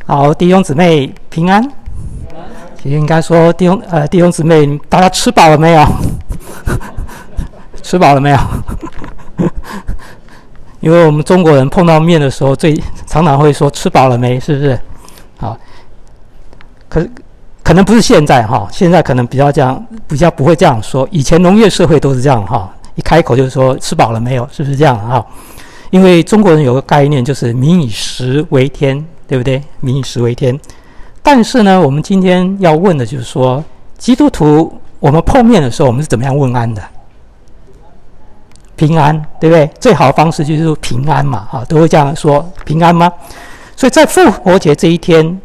好，弟兄姊妹平安。应该说弟兄姊妹，大家吃饱了没有？吃饱了没有？因为我们中国人碰到面的时候，常常会说吃饱了没，是不是？好，可能不是现在哈，现在可能比较不会这样说。以前农业社会都是这样哈，一开口就是说吃饱了没有，是不是这样哈？因为中国人有个概念就是民以食为天，对不对？民以食为天。但是呢，我们今天要问的就是说，基督徒我们碰面的时候，我们是怎么样问安的？平安，对不对？最好的方式就是说平安嘛，都会这样说平安吗？所以在复活节这一天，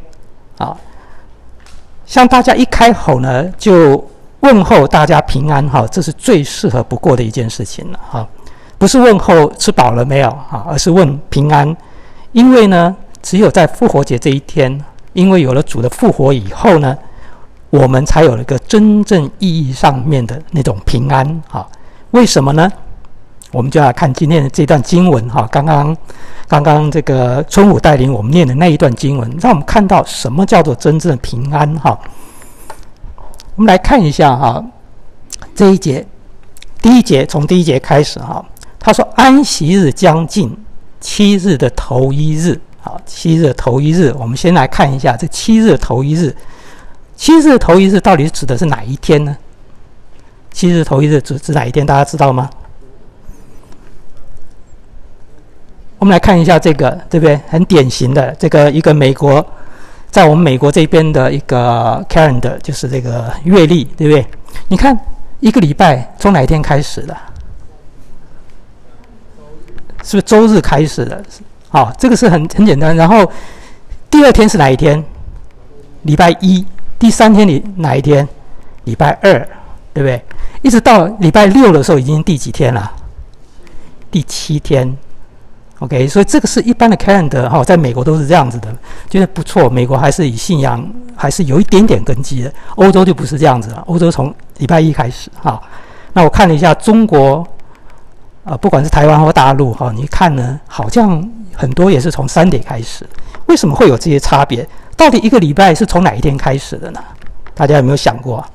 像大家一开口呢，就问候大家平安，这是最适合不过的一件事情了，不是问候吃饱了没有，而是问平安。因为呢，只有在复活节这一天，因为有了主的复活以后呢，我们才有了一个真正意义上面的那种平安。为什么呢？我们就要看今天的这段经文，刚刚这个春武带领我们念的那一段经文，让我们看到什么叫做真正的平安。我们来看一下这一节，从第一节开始他说安息日将近，7日的头一日。7日的头一日，我们先来看一下这7日的头一日。7日的头一日到底指的是哪一天呢？7日头一日指哪一天？大家知道吗？我们来看一下这个，对不对？很典型的这个一个美国，在我们美国这边的一个 calendar， 就是这个月历，对不对？你看一个礼拜从哪一天开始的？是不是周日开始的？这个是很简单。然后第二天是哪一天？礼拜一。第三天哪一天？礼拜二，对不对？一直到礼拜六的时候，已经第几天了？第7天。OK， 所以这个是一般的 calendar， 在美国都是这样子的，觉得不错。美国还是以信仰还是有一点点根基的，欧洲就不是这样子了。欧洲从礼拜一开始。那我看了一下中国，不管是台湾或大陆，你看呢，好像很多也是从Sunday开始。为什么会有这些差别？到底一个礼拜是从哪一天开始的呢？大家有没有想过？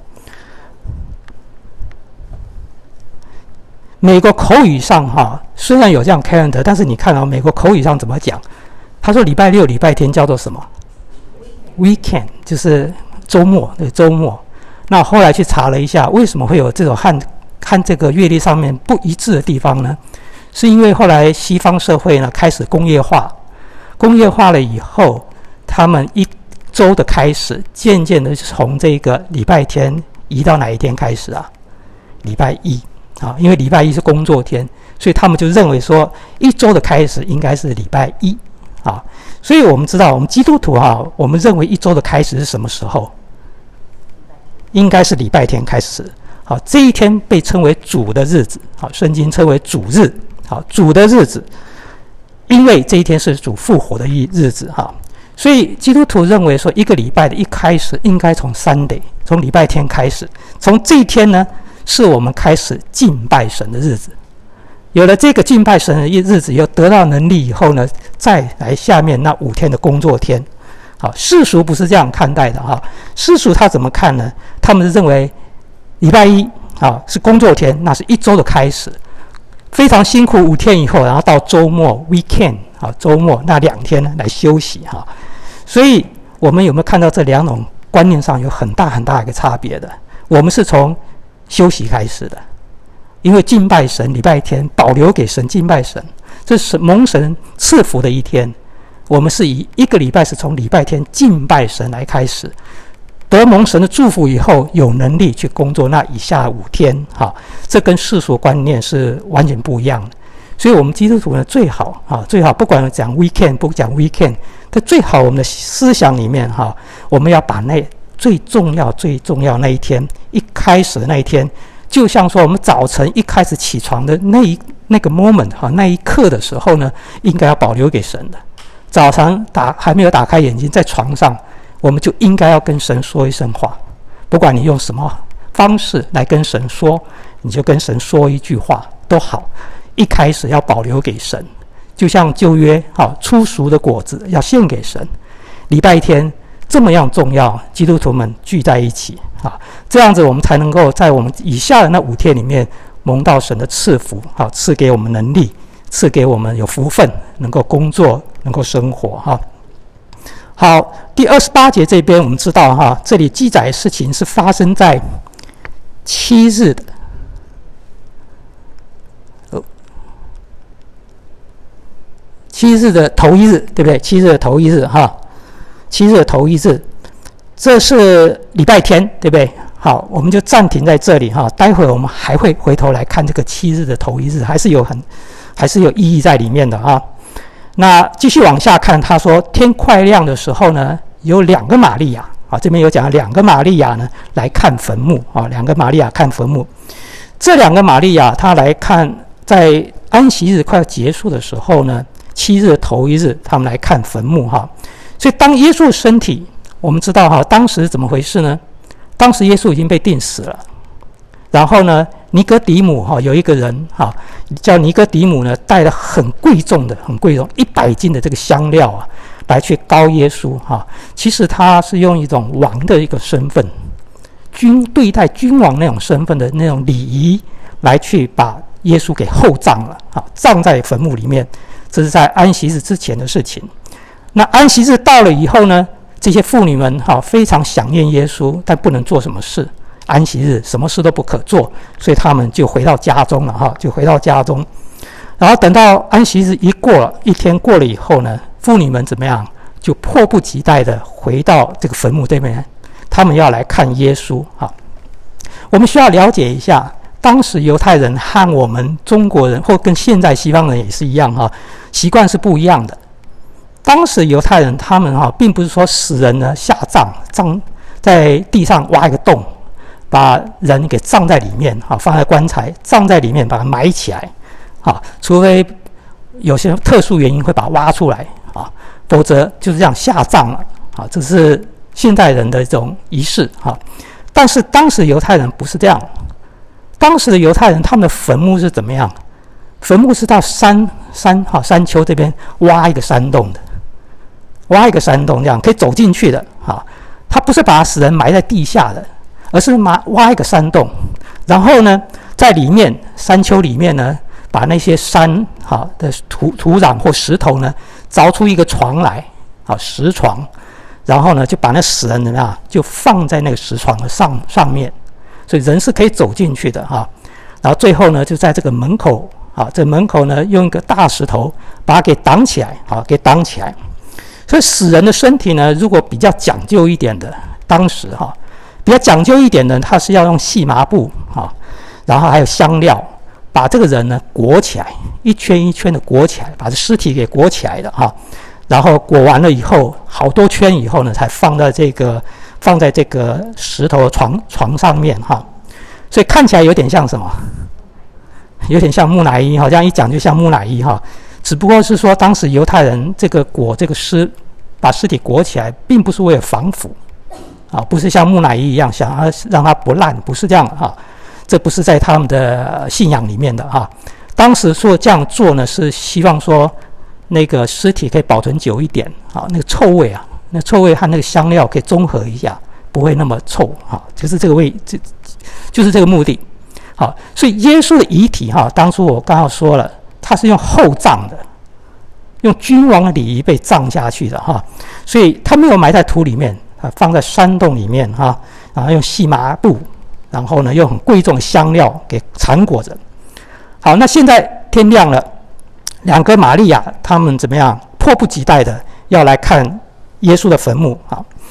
美国口语上虽然有这样 calendar， 但是你看美国口语上怎么讲？他说礼拜六、礼拜天叫做什么 ？weekend， 就是周末，对，周末。那后来去查了一下，为什么会有这种和这个月历上面不一致的地方呢？是因为后来西方社会呢开始工业化了以后，他们一周的开始渐渐的从这个礼拜天移到哪一天开始啊？礼拜一。因为礼拜一是工作天，所以他们就认为说一周的开始应该是礼拜一。所以我们知道，我们基督徒我们认为一周的开始是什么时候？应该是礼拜天开始。这一天被称为主的日子，圣经称为主日。主的日子，因为这一天是主复活的日子。所以基督徒认为说，一个礼拜的一开始应该从 Sunday， 从礼拜天开始。从这一天呢，是我们开始敬拜神的日子。有了这个敬拜神的日子，又得到能力以后呢，再来下面那5天的工作天。世俗不是这样看待的。世俗他怎么看呢？他们是认为礼拜一是工作天，那是一周的开始，非常辛苦5天以后，然后到周末 weekend， 周末那2天呢来休息。所以我们有没有看到这2种观念上有很大很大一个差别的？我们是从休息开始的，因为敬拜神，礼拜天保留给神敬拜神，这是蒙神赐福的一天。我们是以一个礼拜是从礼拜天敬拜神来开始，得蒙神的祝福以后，有能力去工作那以下5天。这跟世俗观念是完全不一样的。所以我们基督徒呢，最好不管讲 weekend 不讲 weekend， 但最好我们的思想里面我们要把那最重要那一天，一开始的那一天，就像说我们早晨一开始起床的那个 moment 那一刻的时候呢，应该要保留给神的。早上还没有打开眼睛，在床上，我们就应该要跟神说一声话。不管你用什么方式来跟神说，你就跟神说一句话都好。一开始要保留给神，就像旧约初熟的果子要献给神。 礼拜天这么样重要，基督徒们聚在一起啊，这样子我们才能够在我们以下的那5天里面蒙到神的赐福啊，赐给我们能力，赐给我们有福分，能够工作，能够生活哈。好，第28节这边我们知道哈，这里记载的事情是发生在7日的。7日的头一日，对不对？7日的头一日哈，7日的头一日，这是礼拜天，对不对？好，我们就暂停在这里哈。待会我们还会回头来看这个7日的头一日，还是有意义在里面的啊。那继续往下看，他说天快亮的时候呢，有2个玛利亚啊，这边有讲2个玛利亚呢来看坟墓啊，2个玛利亚看坟墓。这2个玛利亚，她来看在安息日快要结束的时候呢。7日的头一日，他们来看坟墓哈，所以当耶稣的身体，我们知道哈，当时怎么回事呢？当时耶稣已经被钉死了，然后呢，尼哥底母哈有一个人哈叫尼哥底母呢，带了很贵重100斤的这个香料啊，来去膏耶稣哈。其实他是用一种王的一个身份，对待君王那种身份的那种礼仪，来去把耶稣给厚葬了啊，葬在坟墓里面。这是在安息日之前的事情。那安息日到了以后呢，这些妇女们非常想念耶稣，但不能做什么事。安息日什么事都不可做，所以他们就回到家中了就回到家中。然后等到安息日一天过了以后呢，妇女们怎么样？就迫不及待的回到这个坟墓这边，他们要来看耶稣我们需要了解一下。当时犹太人和我们中国人，或跟现在西方人也是一样习惯是不一样的。当时犹太人他们并不是说死人呢下葬在地上挖一个洞，把人给葬在里面放在棺材葬在里面，把它埋起来除非有些特殊原因会把它挖出来否则就是这样下葬了这是现代人的这种仪式但是当时犹太人不是这样。当时的犹太人，他们的坟墓是怎么样？坟墓是到山丘这边挖一个山洞的，挖一个山洞这样可以走进去的他不是把死人埋在地下的，而是挖一个山洞，然后呢，在里面山丘里面呢，把那些山的土壤或石头呢，凿出一个床来石床，然后呢，就把那死人就放在那个石床的上面。所以人是可以走进去的然后最后呢，就在这个门口这门口呢，用一个大石头把它给挡起来所以死人的身体呢，如果比较讲究一点的，当时比较讲究一点的，它是要用细麻布然后还有香料，把这个人呢裹起来，一圈一圈的裹起来，把这尸体给裹起来的然后裹完了以后，好多圈以后呢，才放在这个石头的床上面所以看起来有点像什么？有点像木乃伊这样一讲就像木乃伊只不过是说当时犹太人把尸体裹起来，并不是为了防腐不是像木乃伊一样想要让它不烂，不是这样这不是在他们的信仰里面的当时说这样做呢，是希望说那个尸体可以保存久一点那个臭味那臭味和那个香料可以中和一下，不会那么臭就是这个就是这个目的所以耶稣的遗体当初我刚刚说了，他是用厚葬的，用君王的礼仪被葬下去的所以他没有埋在土里面放在山洞里面然后用细麻布，然后呢用很贵重的香料给缠裹着。好，那现在天亮了，2个玛利亚他们怎么样？迫不及待的要来看耶稣的坟墓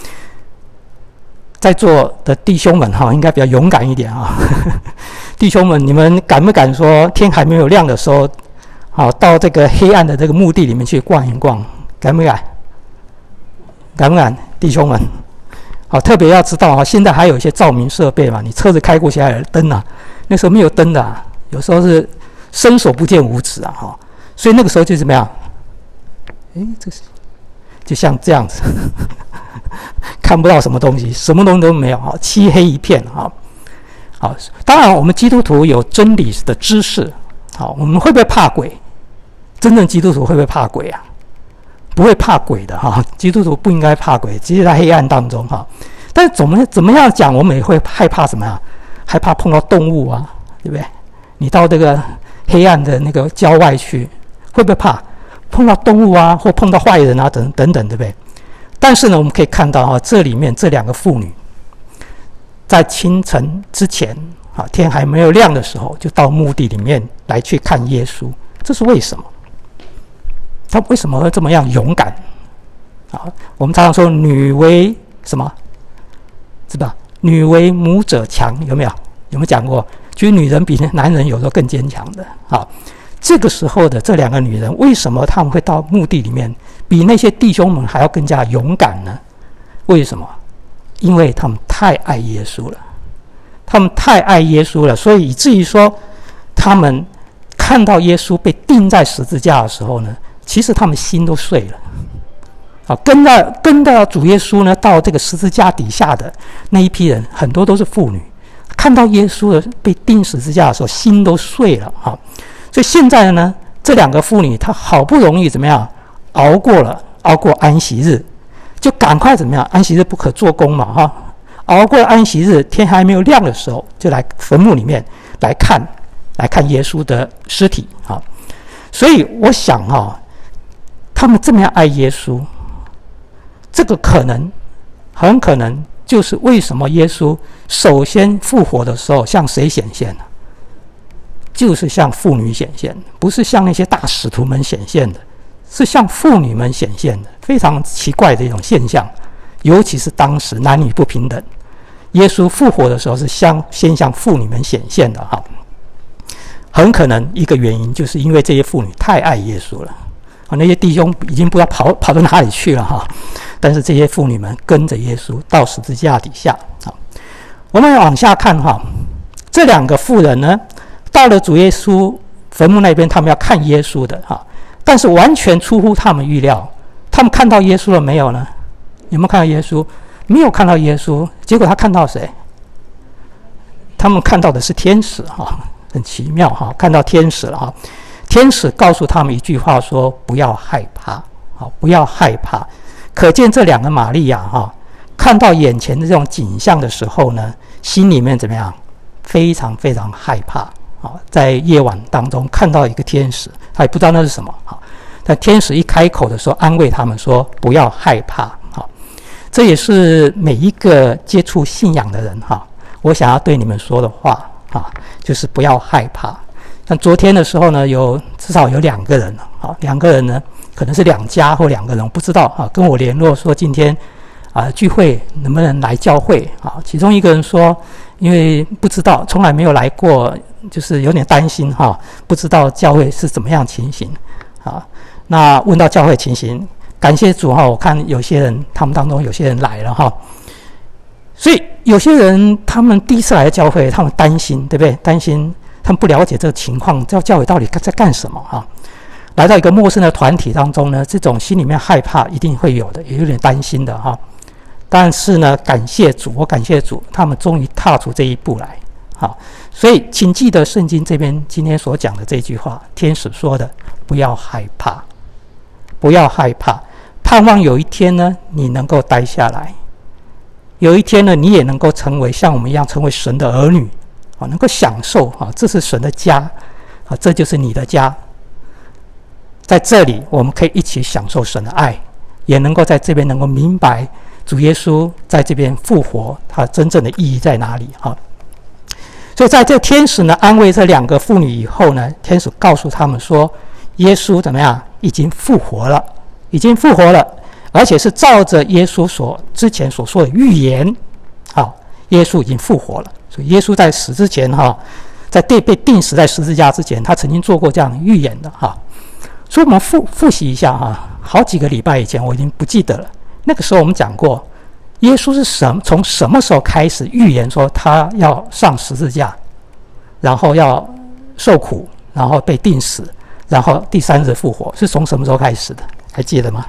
在座的弟兄们应该比较勇敢一点弟兄们，你们敢不敢说天还没有亮的时候到这个黑暗的这个墓地里面去逛一逛？敢不敢？敢不敢？弟兄们特别要知道现在还有一些照明设备嘛，你车子开过去还有灯那时候没有灯的有时候是伸手不见五指所以那个时候就怎么样？这是就像这样子看不到什么东西，什么东西都没有漆黑一片当然我们基督徒有真理的知识我们会不会怕鬼？真正基督徒会不会怕鬼不会怕鬼的哈，基督徒不应该怕鬼，即使在黑暗当中哈。但是怎么样讲，我们也会害怕什么呀？害怕碰到动物啊，对不对？你到这个黑暗的那个郊外去，会不会怕碰到动物啊，或碰到坏人啊，等等，对不对？但是呢，我们可以看到哈，这里面这两个妇女，在清晨之前啊，天还没有亮的时候，就到墓地里面来去看耶稣。这是为什么？他为什么会这么样勇敢？啊，我们常常说女为什么？是吧？女为母者强，有没有？有没有讲过？其实女人比男人有时候更坚强的。好，这个时候的这两个女人，为什么她们会到墓地里面，比那些弟兄们还要更加勇敢呢？为什么？因为他们太爱耶稣了，他们太爱耶稣了，所以以至于说，他们看到耶稣被钉在十字架的时候呢，其实他们心都碎了。啊，跟到主耶稣呢，到这个十字架底下的那一批人，很多都是妇女，看到耶稣的被钉十字架的时候，心都碎了啊。所以现在呢，这两个妇女她好不容易怎么样熬过安息日，就赶快怎么样？安息日不可做工嘛哈，熬过安息日，天还没有亮的时候，就来坟墓里面来看耶稣的尸体啊。所以我想啊，他们这么样爱耶稣。这个很可能就是为什么耶稣首先复活的时候向谁显现呢？就是向妇女显现，不是向那些大使徒们显现的，是向妇女们显现的。非常奇怪的一种现象，尤其是当时男女不平等，耶稣复活的时候是先向妇女们显现的哈。很可能一个原因就是因为这些妇女太爱耶稣了。那些弟兄已经不知道跑到哪里去了哈，但是这些妇女们跟着耶稣到十字架底下。我们往下看哈，这两个妇人呢，到了主耶稣坟墓那边，他们要看耶稣的哈，但是完全出乎他们预料，他们看到耶稣了没有呢？有没有看到耶稣？没有看到耶稣，结果他看到谁？他们看到的是天使哈，很奇妙哈，看到天使了哈。天使告诉他们一句话说：“不要害怕，好，不要害怕。”可见这两个玛利亚哈，看到眼前的这种景象的时候呢，心里面怎么样？非常非常害怕啊！在夜晚当中看到一个天使，他也不知道那是什么啊。但天使一开口的时候，安慰他们说：“不要害怕。”好，这也是每一个接触信仰的人哈，我想要对你们说的话啊，就是不要害怕。但昨天的时候呢，至少有2个人啊，2个人呢，可能是2家或2个人，我不知道啊，跟我联络说今天聚会能不能来教会啊？其中一个人说，因为不知道，从来没有来过，就是有点担心哈，不知道教会是怎么样情形啊。那问到教会情形，感谢主哈，我看有些人他们当中有些人来了哈，所以有些人他们第一次来教会，他们担心，对不对？担心。他们不了解这个情况，教会到底在干什么啊？来到一个陌生的团体当中呢，这种心里面害怕一定会有的，也有点担心的哈。但是呢，感谢主，我感谢主，他们终于踏出这一步来。好，所以请记得圣经这边今天所讲的这句话，天使说的：不要害怕，不要害怕，盼望有一天呢，你能够待下来，有一天呢，你也能够成为像我们一样成为神的儿女。能够享受这是神的家这就是你的家。在这里我们可以一起享受神的爱，也能够在这边能够明白主耶稣在这边复活他真正的意义在哪里所以在这天使呢安慰这2个妇女以后呢，天使告诉他们说，耶稣怎么样？已经复活了，已经复活了，而且是照着耶稣之前所说的预言耶稣已经复活了。所以耶稣在死之前在被钉死在十字架之前，他曾经做过这样的预言的所以我们复习一下好几个礼拜以前我已经不记得了。那个时候我们讲过，耶稣是从什么时候开始预言说他要上十字架，然后要受苦，然后被钉死，然后第3日复活，是从什么时候开始的？还记得吗？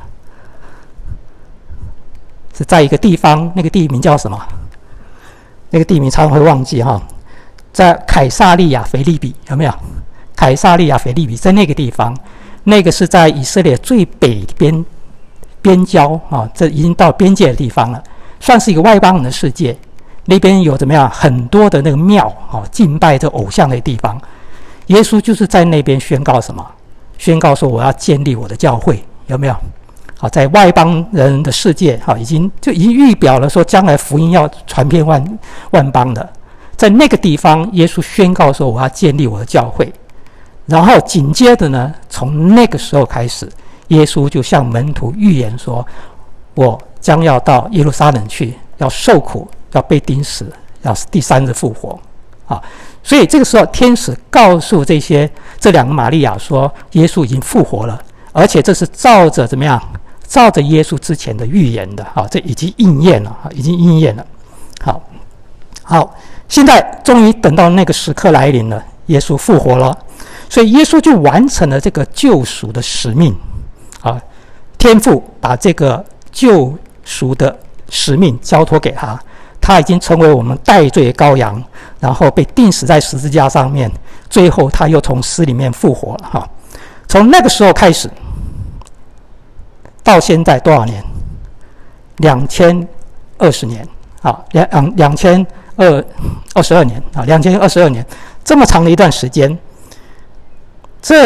是在一个地方，那个地名叫什么？那个地名常常会忘记在凯撒利亚腓立比，有没有？凯撒利亚腓立比在那个地方，那个是在以色列最北边边郊这已经到边界的地方了，算是一个外邦人的世界。那边有怎么样很多的那个庙敬拜着偶像的地方。耶稣就是在那边宣告什么？宣告说我要建立我的教会，有没有？在外邦人的世界已经预表了说将来福音要传遍万邦的。在那个地方，耶稣宣告说我要建立我的教会。然后紧接着呢，从那个时候开始，耶稣就向门徒预言说，我将要到耶路撒冷去，要受苦，要被钉死，要第3日复活。所以这个时候天使告诉这两个玛利亚说，耶稣已经复活了，而且这是照着怎么样？照着耶稣之前的预言的。这已经应验了，已经应验了。好，现在终于等到那个时刻来临了，耶稣复活了，所以耶稣就完成了这个救赎的使命。天父把这个救赎的使命交托给他，他已经成为我们代罪的羔羊，然后被钉死在十字架上面，最后他又从死里面复活了。从那个时候开始到现在多少年？2020年，2022年，2022年，这么长的一段时间。这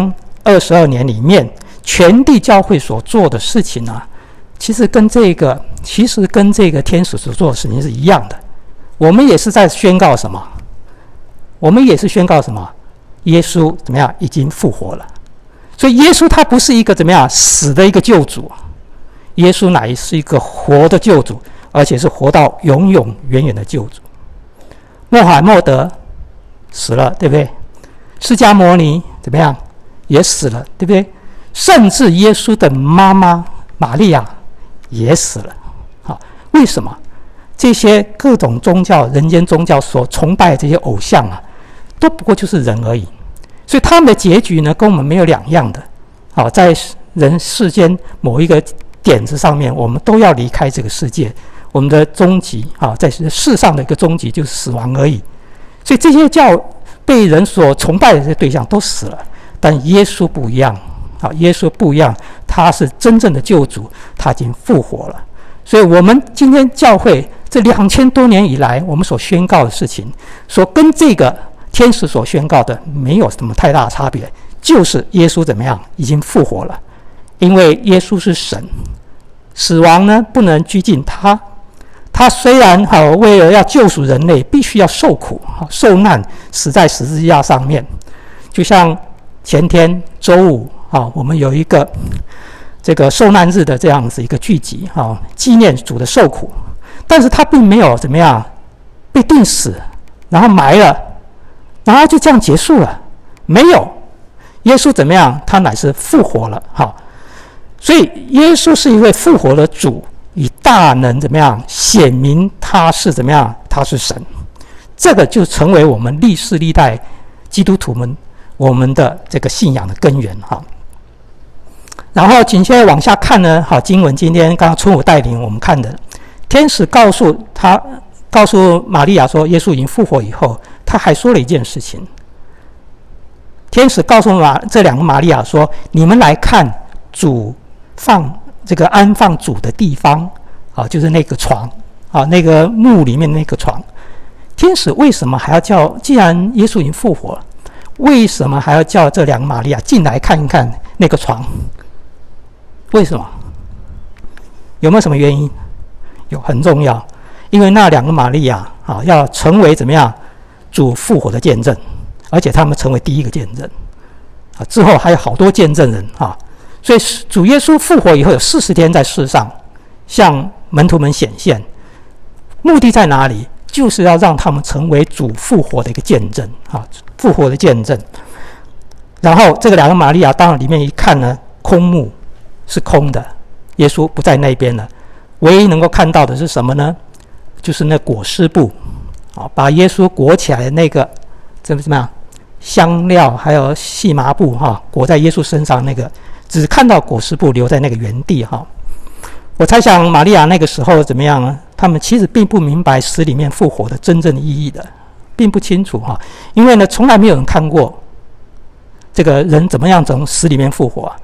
2022年里面，全地教会所做的事情其实跟这个天使所做的事情是一样的。我们也是在宣告什么？我们也是宣告什么？耶稣怎么样？已经复活了。所以耶稣他不是一个怎么样死的一个救主，耶稣乃是一个活的救主，而且是活到永永远远的救主。穆罕默德死了，对不对？释迦牟尼怎么样？也死了，对不对？甚至耶稣的妈妈玛利亚也死了。为什么？这些各种宗教、人间宗教所崇拜的这些偶像都不过就是人而已。所以他们的结局呢，跟我们没有两样的。在人世间某一个点子上面，我们都要离开这个世界。我们的终极在世上的一个终极就是死亡而已。所以这些被人所崇拜的这些对象都死了，但耶稣不一样。耶稣不一样，他是真正的救主，他已经复活了。所以我们今天教会这2000多年以来，我们所宣告的事情，说跟这个天使所宣告的没有什么太大的差别，就是耶稣怎么样已经复活了。因为耶稣是神，死亡呢不能拘禁他。他虽然为了要救赎人类，必须要受苦受难，死在十字架上面。就像前天周五我们有一个这个受难日的这样子一个聚集纪念主的受苦，但是他并没有怎么样被钉死，然后埋了，然后就这样结束了。没有，耶稣怎么样？他乃是复活了。所以耶稣是一位复活的主，以大能怎么样显明他是怎么样？他是神。这个就成为我们历世历代基督徒们我们的这个信仰的根源。然后紧接着往下看呢，经文今天刚刚春武带领我们看的，天使告诉玛利亚说耶稣已经复活以后，他还说了一件事情。天使告诉这两个玛利亚说，你们来看主安放主的地方就是那个床那个墓里面那个床。天使为什么还要叫，既然耶稣已经复活了，为什么还要叫这两个玛利亚进来看一看那个床？为什么？有没有什么原因？有，很重要。因为那两个玛利亚要成为怎么样主复活的见证，而且他们成为第一个见证之后还有好多见证人所以主耶稣复活以后有40天在世上向门徒们显现，目的在哪里？就是要让他们成为主复活的一个见证复活的见证。然后这个两个玛利亚当然里面一看呢，空墓是空的，耶稣不在那边了，唯一能够看到的是什么呢？就是那裹尸布把耶稣裹起来的那个怎么样香料还有细麻布裹在耶稣身上，那个只看到裹尸布留在那个原地我猜想玛利亚那个时候怎么样呢？他们其实并不明白死里面复活的真正的意义的，并不清楚因为呢从来没有人看过这个人怎么样从死里面复活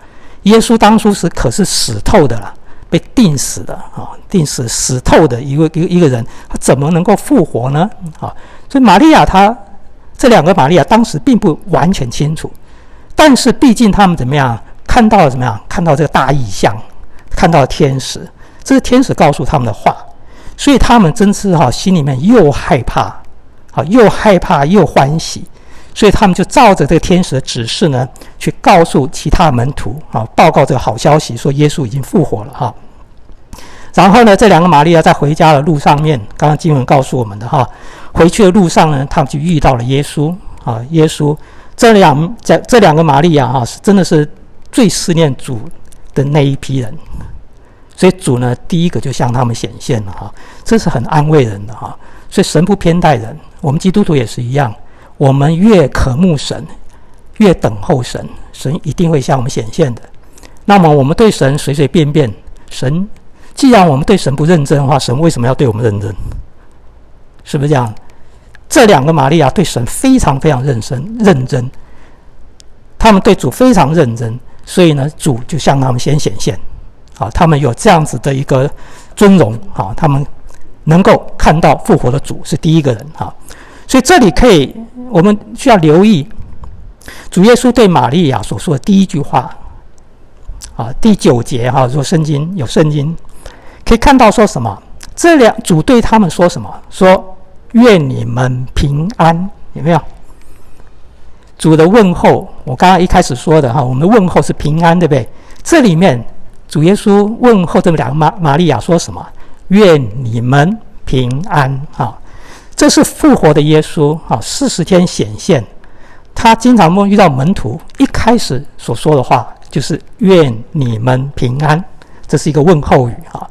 耶稣当初可是死透的了，被钉死的啊，死透的一个人，他怎么能够复活呢？啊，所以玛利亚这两个玛利亚当时并不完全清楚，但是毕竟他们怎么样看到了怎么样？看到这个大异象，看到了天使，这是天使告诉他们的话，所以他们真是心里面又害怕，又害怕又欢喜，所以他们就照着这个天使的指示呢，去告诉其他门徒报告这个好消息，说耶稣已经复活了然后呢，这两个玛利亚在回家的路上面，刚刚经文告诉我们的回去的路上呢，他们就遇到了耶稣耶稣这两个玛利亚是真的是最思念主的那一批人，所以主呢第一个就向他们显现了这是很安慰人的所以神不偏待人，我们基督徒也是一样，我们越渴慕神，越等候神，神一定会向我们显现的。那么我们对神随随便便，既然我们对神不认真的话，神为什么要对我们认真？是不是这样？这两个玛利亚对神非常非常认真，他们对主非常认真，所以呢，主就向他们先显现他们有这样子的一个尊荣他们能够看到复活的主是第一个人所以这里我们需要留意主耶稣对玛利亚所说的第一句话第9节如果有圣经可以看到说什么？主对他们说什么？说愿你们平安，有没有？主的问候，我刚刚一开始说的我们的问候是平安，对不对？这里面主耶稣问候这两个玛利亚说什么？愿你们平安这是复活的耶稣40天显现，他经常遇到门徒，一开始所说的话就是愿你们平安，这是一个问候语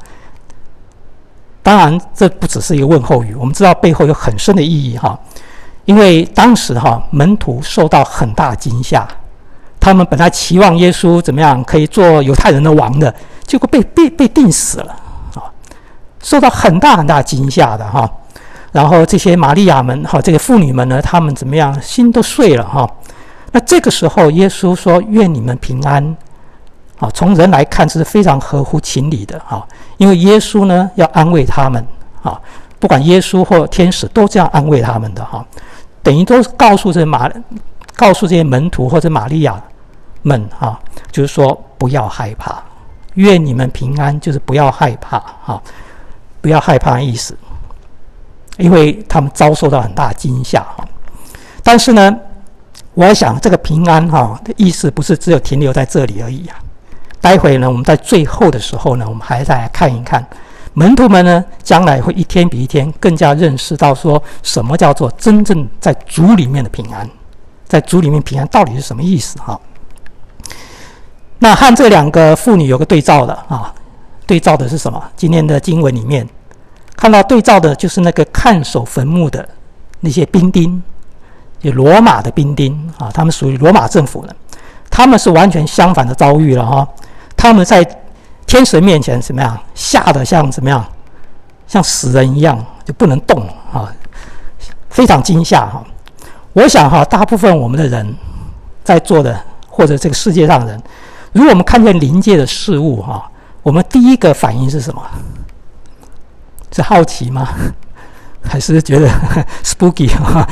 当然这不只是一个问候语，我们知道背后有很深的意义因为当时门徒受到很大的惊吓，他们本来期望耶稣怎么样可以做犹太人的王的，结果被钉死了受到很大很大惊吓的然后这些玛利亚们这个妇女们呢，他们怎么样心都碎了那这个时候耶稣说愿你们平安从人来看是非常合乎情理的因为耶稣呢要安慰他们不管耶稣或天使都这样安慰他们的等于都告诉这些门徒或者玛利亚们就是说不要害怕，愿你们平安，就是不要害怕不要害怕的意思，因为他们遭受到很大的惊吓但是呢，我想这个平安的意思不是只有停留在这里而已待会呢，我们在最后的时候呢，我们还再来看一看门徒们呢，将来会一天比一天更加认识到说什么叫做真正在主里面的平安，在主里面平安到底是什么意思那和这两个妇女有个对照的对照的是什么？今天的经文里面看到对照的就是那个看守坟墓的那些兵丁，就罗马的兵丁他们属于罗马政府的，他们是完全相反的遭遇了他们在天神面前怎么样？吓得像怎么样？像死人一样，就不能动非常惊吓我想大部分我们的人在座的，或者这个世界上的人，如果我们看见灵界的事物我们第一个反应是什么？是好奇吗？还是觉得spooky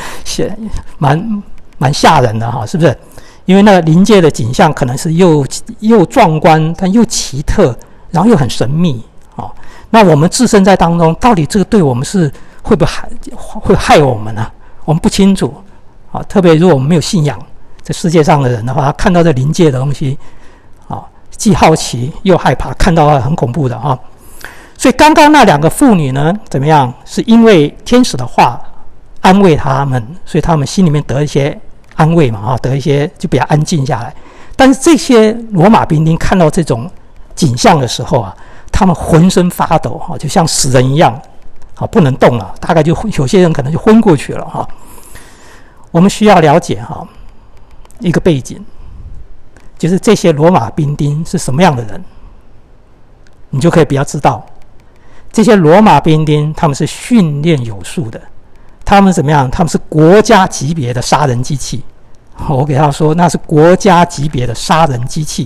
蛮吓人的是不是？因为那个灵界的景象可能是又壮观，但又奇特，然后又很神秘那我们置身在当中，到底这个对我们是会害我们呢？我们不清楚特别如果我们没有信仰这世界上的人的话，看到这灵界的东西既好奇又害怕，看到很恐怖的所以刚刚那两个妇女呢，怎么样？是因为天使的话安慰他们，所以他们心里面得一些安慰嘛得一些就比较安静下来。但是这些罗马兵丁看到这种景象的时候他们浑身发抖就像死人一样不能动了，大概就有些人可能就昏过去了我们需要了解一个背景，就是这些罗马兵丁是什么样的人，你就可以比较知道这些罗马兵丁他们是训练有素的，他们怎么样？他们是国家级别的杀人机器。我给他说那是国家级别的杀人机器。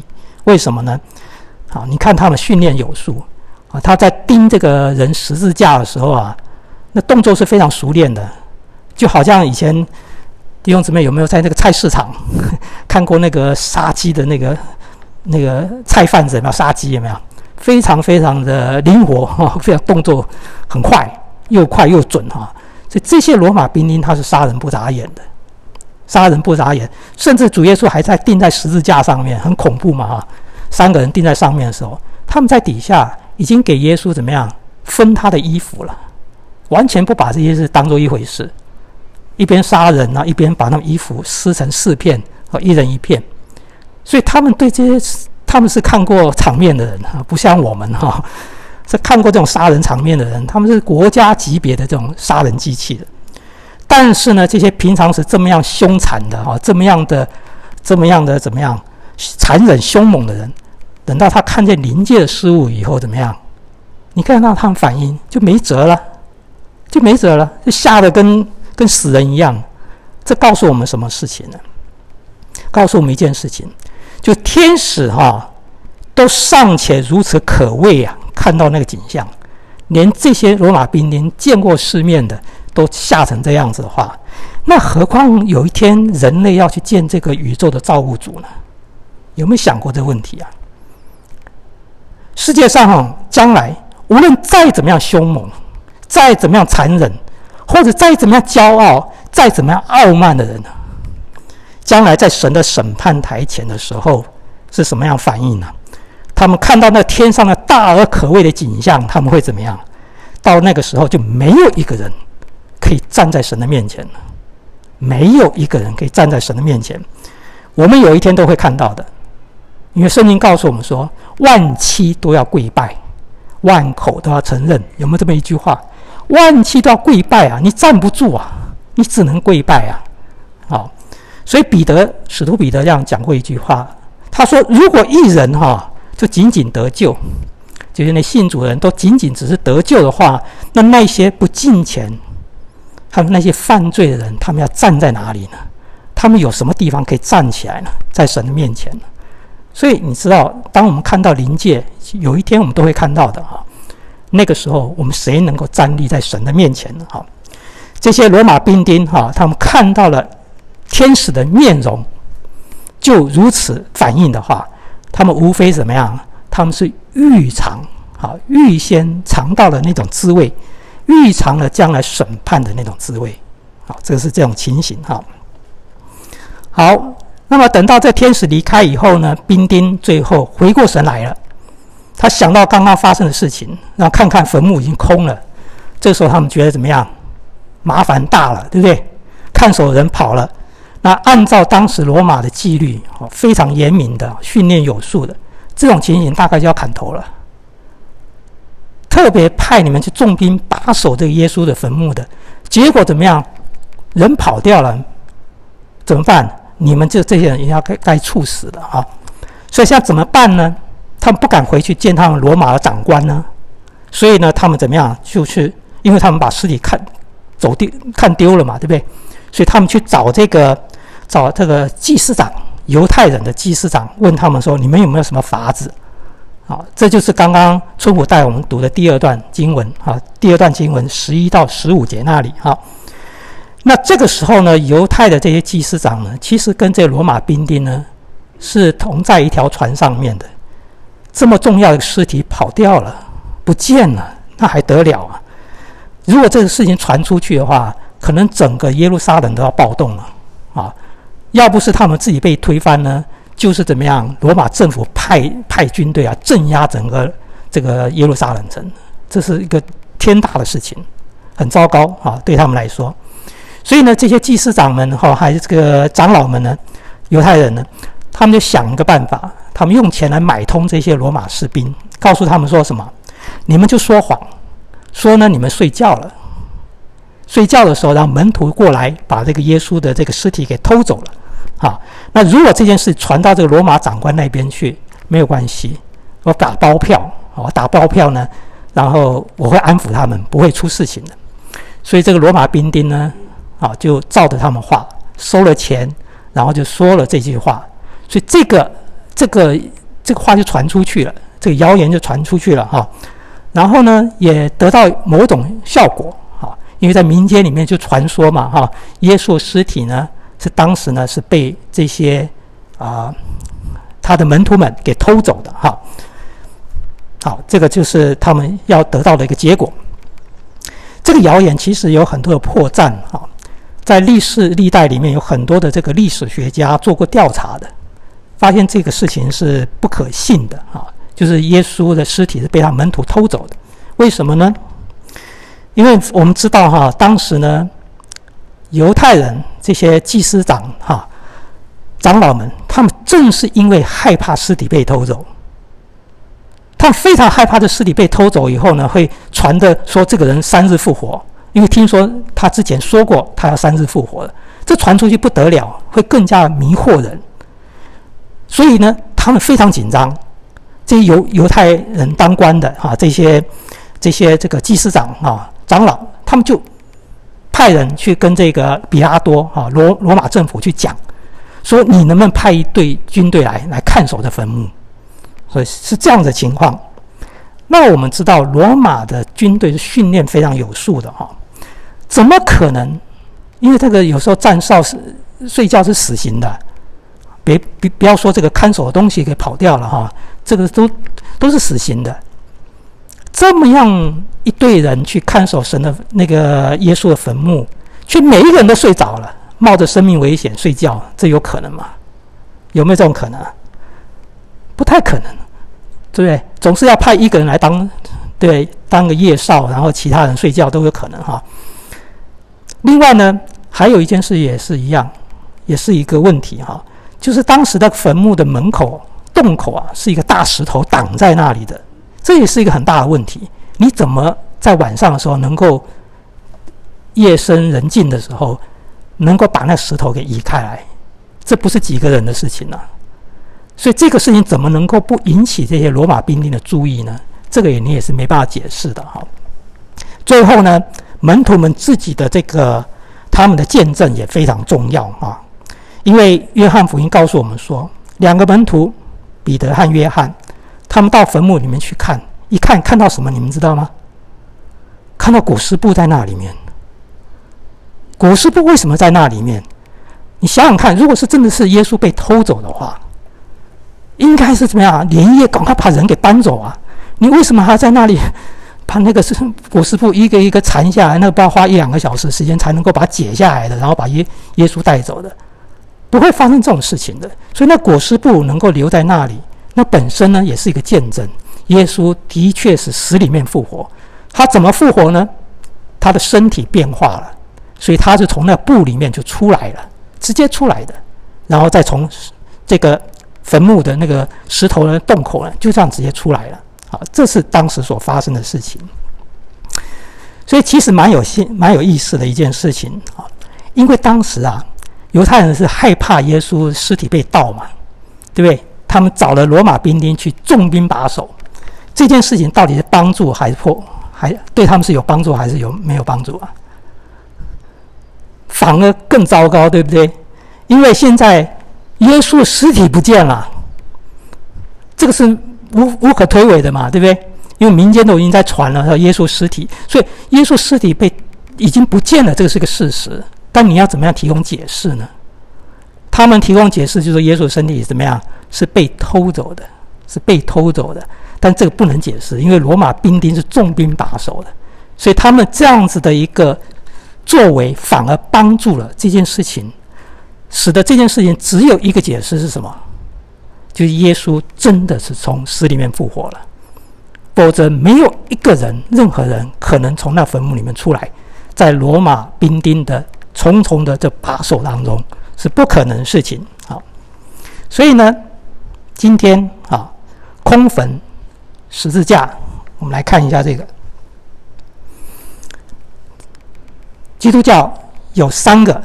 为什么呢？好，你看他们训练有素啊，他在钉这个人十字架的时候啊，那动作是非常熟练的，就好像以前弟兄姊妹有没有在那个菜市场看过那个杀鸡的那个菜贩子有没有杀鸡有没有？非常非常的灵活哈，非常动作很快，又快又准哈。所以这些罗马兵丁他是杀人不眨眼的，杀人不眨眼，甚至主耶稣还在钉在十字架上面，很恐怖嘛哈。3个人钉在上面的时候，他们在底下已经给耶稣怎么样分他的衣服了，完全不把这些事当作一回事，一边杀人啊，一边把他们衣服撕成4片，一人1片。所以他们对这些，他们是看过场面的人啊，不像我们哈，是看过这种杀人场面的人，他们是国家级别的这种杀人机器的。但是呢，这些平常是这么样凶残的哈，这么样的怎么样残忍凶猛的人，等到他看见临界的事物以后怎么样？你看到他们反应就没辙了，就吓得跟死人一样。这告诉我们什么事情呢？告诉我们一件事情，就天使都尚且如此可畏啊，看到那个景象，连这些罗马兵连见过世面的都吓成这样子的话，那何况有一天人类要去见这个宇宙的造物主呢？有没有想过这个问题啊？世界上将来无论再怎么样凶猛，再怎么样残忍，或者再怎么样骄傲，再怎么样傲慢的人，将来在神的审判台前的时候是什么样反应呢？他们看到那天上的大而可畏的景象，他们会怎么样？到那个时候就没有一个人可以站在神的面前了，没有一个人可以站在神的面前。我们有一天都会看到的，因为圣经告诉我们说，万膝都要跪拜，万口都要承认。有没有这么一句话？万膝都要跪拜啊，你站不住啊，你只能跪拜啊。好，所以使徒彼得这样讲过一句话，他说：如果一人就仅仅得救，就是那信主的人都仅仅只是得救的话，那些不敬虔，他们那些犯罪的人，他们要站在哪里呢？他们有什么地方可以站起来呢？在神的面前呢？所以你知道，当我们看到临界，有一天我们都会看到的那个时候我们谁能够站立在神的面前呢？这些罗马兵丁他们看到了天使的面容，就如此反应的话，他们无非怎么样？他们是预先尝到了那种滋味，预尝了将来审判的那种滋味。这个是这种情形。好，那么等到这天使离开以后呢，兵丁最后回过神来了，他想到刚刚发生的事情，然后看看坟墓已经空了，这时候他们觉得怎么样？麻烦大了，对不对？看守人跑了，那按照当时罗马的纪律，非常严明的，训练有素的，这种情形大概就要砍头了。特别派你们去重兵把守这个耶稣的坟墓的，结果怎么样？人跑掉了，怎么办？你们这些人也要该处死的啊！所以现在怎么办呢？他们不敢回去见他们罗马的长官呢，所以呢，他们怎么样？就去，因为他们把尸体看丢了嘛，对不对？所以他们去找这个祭司长，犹太人的祭司长，问他们说：你们有没有什么法子？这就是刚刚春虎带我们读的第二段经文第二段经文11到15节那里那这个时候呢，犹太的这些祭司长呢，其实跟这个罗马兵丁呢是同在一条船上面的。这么重要的尸体跑掉了，不见了，那还得了啊？如果这个事情传出去的话，可能整个耶路撒冷都要暴动了要不是他们自己被推翻呢，就是怎么样？罗马政府派军队镇压整个这个耶路撒冷城，这是一个天大的事情，很糟糕对他们来说。所以呢，这些祭司长们还有这个长老们呢，犹太人呢，他们就想一个办法，他们用钱来买通这些罗马士兵，告诉他们说什么？你们就说谎，说呢你们睡觉了，睡觉的时候让门徒过来把这个耶稣的这个尸体给偷走了。那如果这件事传到这个罗马长官那边去，没有关系，我打包票呢，然后我会安抚他们，不会出事情的。所以这个罗马兵丁呢，就照着他们话收了钱，然后就说了这句话。所以这个话就传出去了，这个谣言就传出去了哈。然后呢，也得到某种效果哈，因为在民间里面就传说嘛哈，耶稣尸体呢是当时呢是被这些他的门徒们给偷走的哈。好，这个就是他们要得到的一个结果。这个谣言其实有很多的破绽哈，在历世历代里面有很多的这个历史学家做过调查的，发现这个事情是不可信的哈，就是耶稣的尸体是被他门徒偷走的。为什么呢？因为我们知道哈，当时呢，犹太人这些祭司长哈、长老们，他们正是因为害怕尸体被偷走，他们非常害怕这尸体被偷走以后呢，会传的说这个人3日复活，因为听说他之前说过他要3日复活了，这传出去不得了，会更加迷惑人。所以呢，他们非常紧张。这些犹太人当官的这些这个祭司长长老，他们就派人去跟这个比拉多罗马政府去讲，说你能不能派一队军队来看守这坟墓？所以是这样的情况。那我们知道罗马的军队是训练非常有素的怎么可能？因为这个有时候站哨睡觉是死刑的，不要说这个看守的东西给跑掉了这个都是死刑的。这么样一队人去看守神的那个耶稣的坟墓，却每一个人都睡着了，冒着生命危险睡觉，这有可能吗？有没有这种可能？不太可能，对不对？总是要派一个人来当个夜哨，然后其他人睡觉都有可能另外呢，还有一件事也是一样，也是一个问题就是当时的坟墓的门口洞口是一个大石头挡在那里的，这也是一个很大的问题。你怎么在晚上的时候能够夜深人静的时候能够把那石头给移开来？这不是几个人的事情所以这个事情怎么能够不引起这些罗马兵丁的注意呢？这个你也是没办法解释的最后呢，门徒们自己的他们的见证也非常重要因为约翰福音告诉我们说，2个门徒彼得和约翰，他们到坟墓里面去看，一看到什么你们知道吗？看到裹尸布在那里面。裹尸布为什么在那里面？你想想看，如果是真的是耶稣被偷走的话，应该是怎么样连夜赶快把人给搬走你为什么还在那里把那个裹尸布一个一个缠下来？那个不要花1-2个小时时间才能够把它解下来的，然后把耶稣带走的，不会发生这种事情的。所以那裹尸布能够留在那里，那本身呢也是一个见证，耶稣的确是死里面复活。他怎么复活呢？他的身体变化了，所以他是从那布里面就出来了，直接出来的，然后再从这个坟墓的那个石头的洞口呢，就这样直接出来了。这是当时所发生的事情。所以其实蛮有意思的一件事情因为当时犹太人是害怕耶稣尸体被盗嘛，对不对？他们找了罗马兵丁去重兵把守。这件事情到底是帮助还对他们是有帮助还是没有帮助反而更糟糕，对不对？因为现在耶稣的尸体不见了，这个是无可推诿的嘛，对不对？因为民间都已经在传了耶稣尸体，所以耶稣尸体已经不见了，这个是个事实。但你要怎么样提供解释呢？他们提供解释就是耶稣的身体怎么样是被偷走的，是被偷走的。但这个不能解释，因为罗马兵丁是重兵把守的，所以他们这样子的一个作为反而帮助了这件事情，使得这件事情只有一个解释是什么？就是耶稣真的是从死里面复活了，否则没有一个人任何人可能从那坟墓里面出来，在罗马兵丁的重重的这把守当中是不可能的事情所以呢，今天空坟十字架，我们来看一下这个。基督教有三个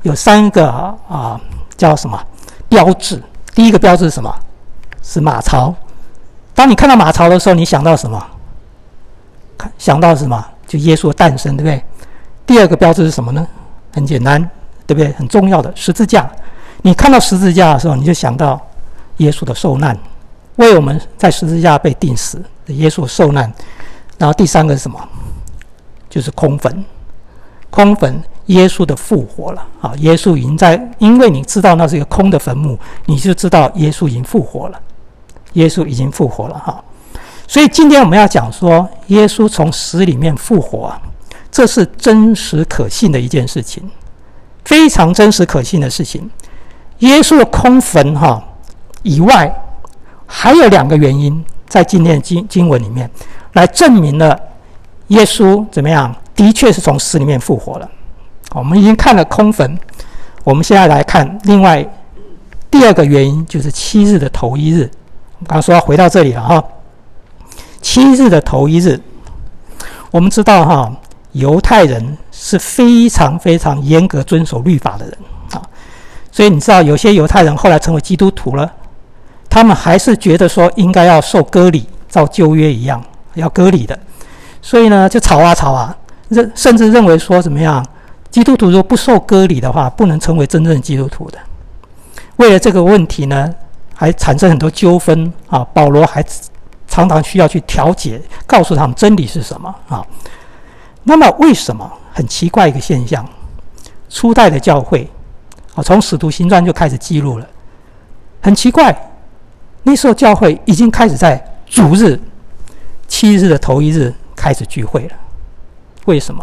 叫什么标志？第一个标志是什么？是马槽。当你看到马槽的时候，你想到什么？想到什么？就耶稣的诞生，对不对？第二个标志是什么呢？很简单，对不对？很重要的十字架。你看到十字架的时候，你就想到耶稣的受难， 为我们在十字架被钉死，耶稣受难。然后第三个是什么？就是空坟。空坟，耶稣的复活了啊！耶稣已经因为你知道那是一个空的坟墓，你就知道耶稣已经复活了。耶稣已经复活了哈！所以今天我们要讲说，耶稣从死里面复活啊，这是真实可信的一件事情，非常真实可信的事情。耶稣的空坟以外，还有2个原因，在今天的经文里面来证明了耶稣怎么样，的确是从死里面复活了。我们已经看了空坟，我们现在来看另外第2个原因，就是7日的头1日。我们刚刚说要回到这里了哈。7日的头1日，我们知道犹太人是非常非常严格遵守律法的人啊，所以你知道有些犹太人后来成为基督徒了，他们还是觉得说应该要受割礼，照旧约一样要割礼的，所以呢就吵啊，甚至认为说怎么样，基督徒如果不受割礼的话，不能成为真正的基督徒的。为了这个问题呢，还产生很多纠纷啊，保罗还常常需要去调解，告诉他们真理是什么啊。那么为什么？很奇怪一个现象，初代的教会从使徒行传就开始记录了，很奇怪，那时候教会已经开始在主日7日的头1日开始聚会了。为什么？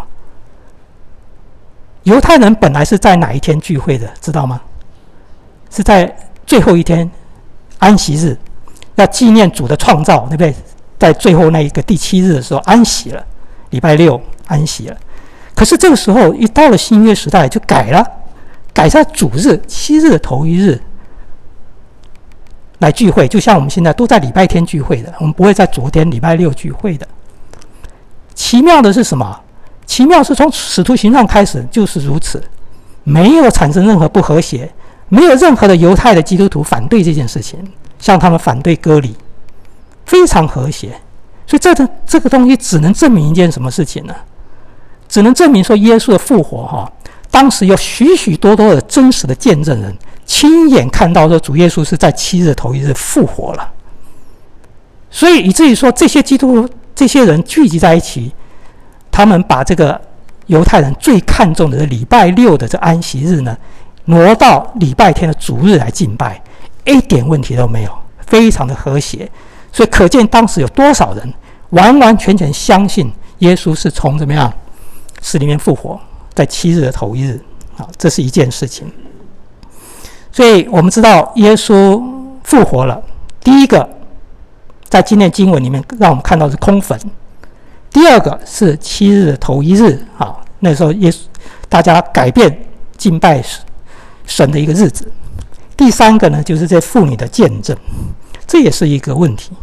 犹太人本来是在哪一天聚会的，知道吗？是在最后一天安息日，要纪念主的创造，对不对？在最后那一个第7日的时候安息了，礼拜6安息了。可是这个时候一到了新约时代就改了，改在主日7日的头1日来聚会，就像我们现在都在礼拜天聚会的，我们不会在昨天礼拜6聚会的。奇妙的是什么？奇妙是从使徒行传开始就是如此，没有产生任何不和谐，没有任何的犹太的基督徒反对这件事情，像他们反对割礼，非常和谐。所以这个东西只能证明一件什么事情呢？只能证明说耶稣的复活当时有许许多多的真实的见证人亲眼看到说主耶稣是在7日头1日复活了。所以以至于说这些基督徒这些人聚集在一起，他们把这个犹太人最看重的礼拜6的这安息日呢，挪到礼拜天的主日来敬拜，一点问题都没有，非常的和谐。所以可见当时有多少人完完全全相信耶稣是从怎么样死里面复活，在7日的头1日这是一件事情。所以我们知道耶稣复活了，第一个在今天经文里面让我们看到是空坟，第二个是7日的头1日那时候耶稣大家改变敬拜神的一个日子。第三个呢，就是这妇女的见证，这也是一个问题，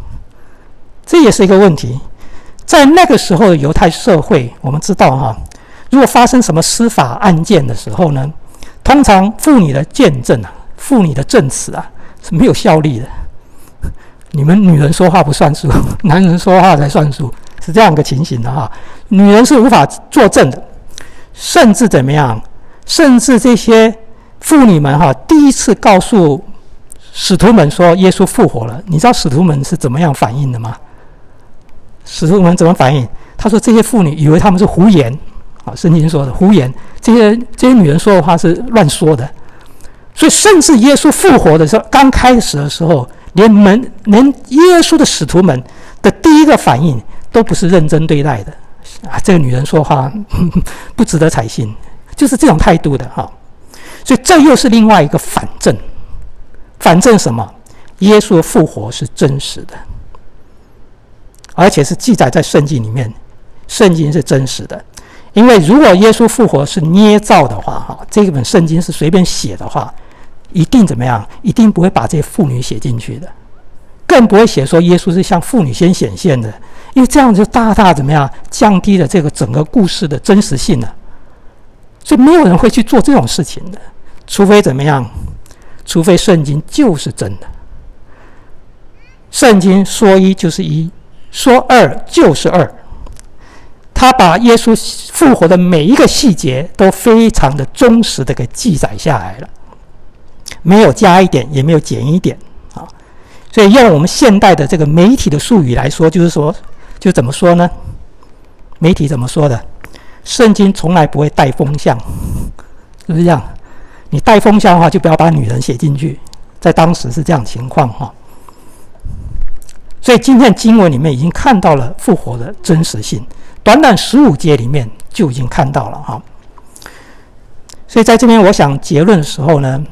在那个时候的犹太社会，我们知道如果发生什么司法案件的时候呢，通常妇女的见证妇女的证词是没有效力的。你们女人说话不算数，男人说话才算数，是这样一个情形的女人是无法作证的，甚至怎么样？甚至这些妇女们第一次告诉使徒们说耶稣复活了，你知道使徒们是怎么样反应的吗？使徒们怎么反应？他说这些妇女以为他们是胡言圣经说的胡言，这些女人说的话是乱说的。所以甚至耶稣复活的时候，刚开始的时候，连耶稣的使徒们的第一个反应都不是认真对待的这个女人说话不值得采信，就是这种态度的所以这又是另外一个反证。反证什么？耶稣的复活是真实的，而且是记载在圣经里面，圣经是真实的。因为如果耶稣复活是捏造的话这本圣经是随便写的话，一定怎么样？一定不会把这些妇女写进去的，更不会写说耶稣是向妇女先显现的，因为这样就大大怎么样降低了这个整个故事的真实性了。所以没有人会去做这种事情的，除非怎么样？除非圣经就是真的。圣经说1就是1，说2就是2。他把耶稣复活的每一个细节都非常的忠实的给记载下来了，没有加一点，也没有减一点所以用我们现代的这个媒体的术语来说，就怎么说呢？媒体怎么说的？圣经从来不会带风向，是不是这样？你带风向的话，就不要把女人写进去。在当时是这样的情况哈。所以今天经文里面已经看到了复活的真实性，短短15节里面就已经看到了哈。所以在这边我想结论的时候呢，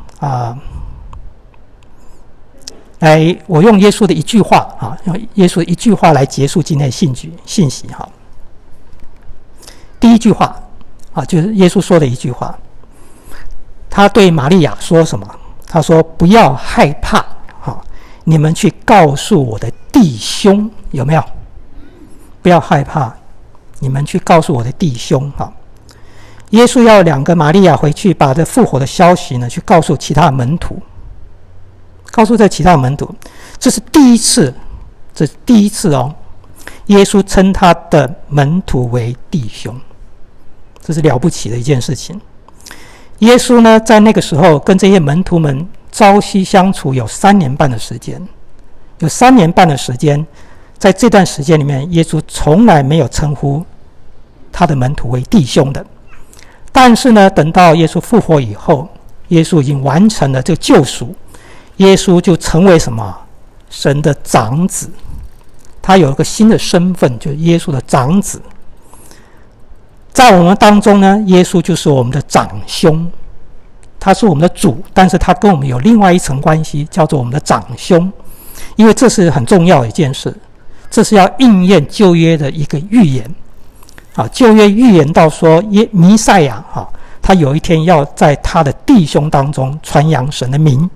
我用耶稣的一句话用耶稣的一句话来结束今天的信息哈。第一句话就是耶稣说的一句话，他对玛利亚说什么？他说：“不要害怕，你们去告诉我的弟兄，有没有？不要害怕，你们去告诉我的弟兄。”耶稣要2个玛利亚回去，把这复活的消息呢，去告诉其他的门徒，告诉这其他的门徒，这是第一次哦。耶稣称他的门徒为弟兄，这是了不起的一件事情。耶稣呢，在那个时候跟这些门徒们朝夕相处有3年半的时间，在这段时间里面，耶稣从来没有称呼他的门徒为弟兄的。但是呢，等到耶稣复活以后，耶稣已经完成了这个救赎，耶稣就成为什么？神的长子，他有一个新的身份，就是耶稣的长子。在我们当中呢，耶稣就是我们的长兄，他是我们的主，但是他跟我们有另外一层关系，叫做我们的长兄。因为这是很重要的一件事，这是要应验旧约的一个预言。旧约预言到说，弥赛亚他有一天要在他的弟兄当中传扬神的名。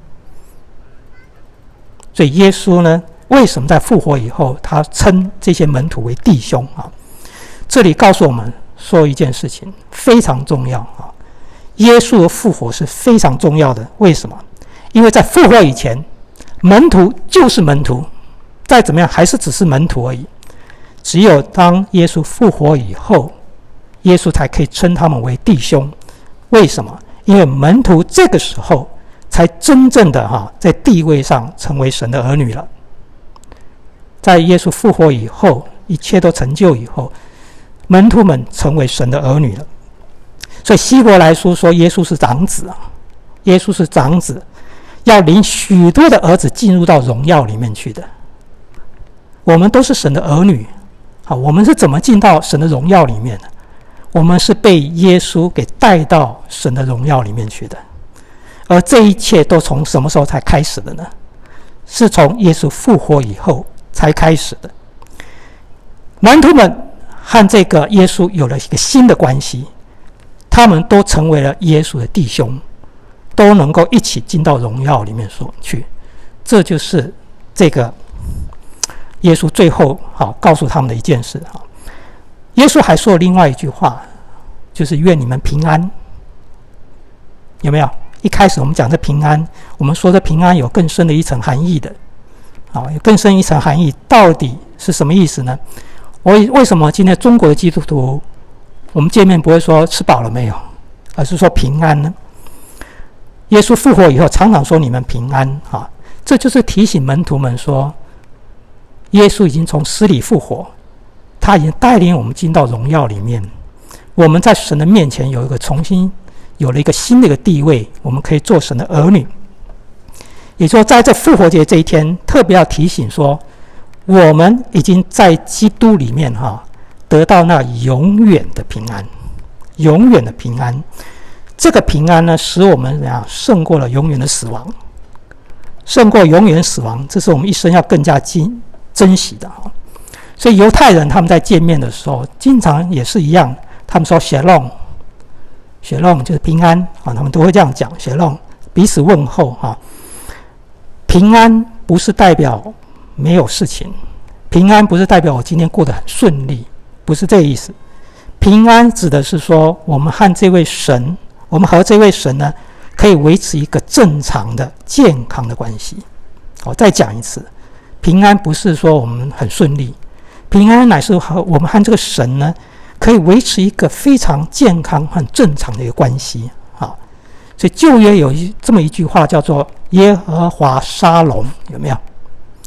所以耶稣呢，为什么在复活以后，他称这些门徒为弟兄这里告诉我们说一件事情非常重要耶稣的复活是非常重要的。为什么？因为在复活以前，门徒就是门徒，再怎么样还是只是门徒而已。只有当耶稣复活以后，耶稣才可以称他们为弟兄。为什么？因为门徒这个时候才真正的在地位上成为神的儿女了。在耶稣复活以后，一切都成就以后，门徒们成为神的儿女了。所以希伯来书说耶稣是长子耶稣是长子，要领许多的儿子进入到荣耀里面去的。我们都是神的儿女我们是怎么进到神的荣耀里面的？我们是被耶稣给带到神的荣耀里面去的。而这一切都从什么时候才开始的呢？是从耶稣复活以后才开始的。门徒们和这个耶稣有了一个新的关系，他们都成为了耶稣的弟兄，都能够一起进到荣耀里面去。这就是这个耶稣最后告诉他们的一件事耶稣还说了另外一句话，就是愿你们平安。有没有？一开始我们讲这平安，我们说的平安有更深的一层含义的有更深一层含义，到底是什么意思呢？为什么今天中国的基督徒我们见面不会说吃饱了没有，而是说平安呢？耶稣复活以后常常说你们平安这就是提醒门徒们说，耶稣已经从死里复活，他已经带领我们进到荣耀里面，我们在神的面前有了一个新的一个地位，我们可以做神的儿女。也就是说，在这复活节这一天，特别要提醒说，我们已经在基督里面得到那永远的平安，永远的平安。这个平安呢，使我们胜过了永远的死亡，胜过永远死亡，这是我们一生要更加珍惜的所以犹太人他们在见面的时候，经常也是一样，他们说 Shalom 就是平安他们都会这样讲 Shalom， 彼此问候平安不是代表没有事情，平安不是代表我今天过得很顺利，不是这个意思。平安指的是说，我们和这位神呢，可以维持一个正常的健康的关系。我再讲一次，平安不是说我们很顺利，平安乃是我们和这个神呢，可以维持一个非常健康和正常的一个关系。所以旧约有这么一句话叫做耶和华沙龙，有没有？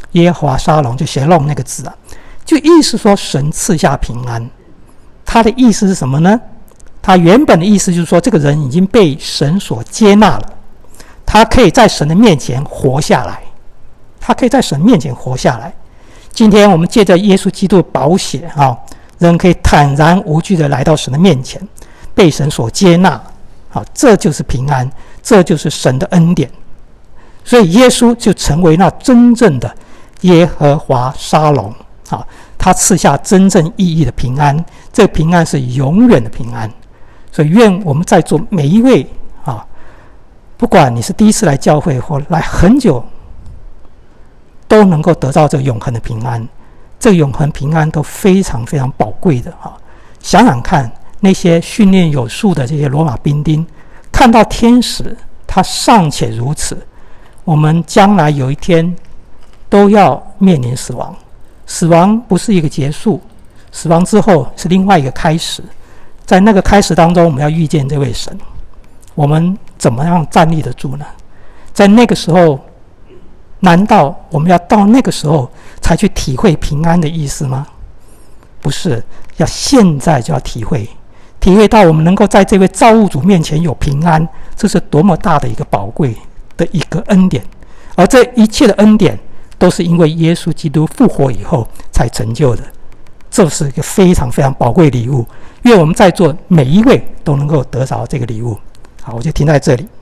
耶和华沙龙，就写弄那个字啊，就意思说神赐下平安。他的意思是什么呢？他原本的意思就是说，这个人已经被神所接纳了，他可以在神的面前活下来，他可以在神面前活下来。今天我们借着耶稣基督的宝血啊，人可以坦然无惧的来到神的面前，被神所接纳。好，这就是平安，这就是神的恩典。所以耶稣就成为那真正的耶和华沙龙。好，他赐下真正意义的平安，这个平安是永远的平安。所以愿我们在座每一位啊，不管你是第一次来教会或来很久，都能够得到这个永恒的平安。这个永恒平安都非常非常宝贵的啊！想想看，那些训练有素的这些罗马兵丁，看到天使，他尚且如此，我们将来有一天都要面临死亡。死亡不是一个结束，死亡之后是另外一个开始。在那个开始当中，我们要遇见这位神，我们怎么样站立得住呢？在那个时候，难道我们要到那个时候才去体会平安的意思吗？不是，要现在就要体会到我们能够在这位造物主面前有平安，这是多么大的一个宝贵的一个恩典。而这一切的恩典都是因为耶稣基督复活以后才成就的，这是一个非常非常宝贵的礼物。愿我们在座每一位都能够得着这个礼物。好，我就停在这里。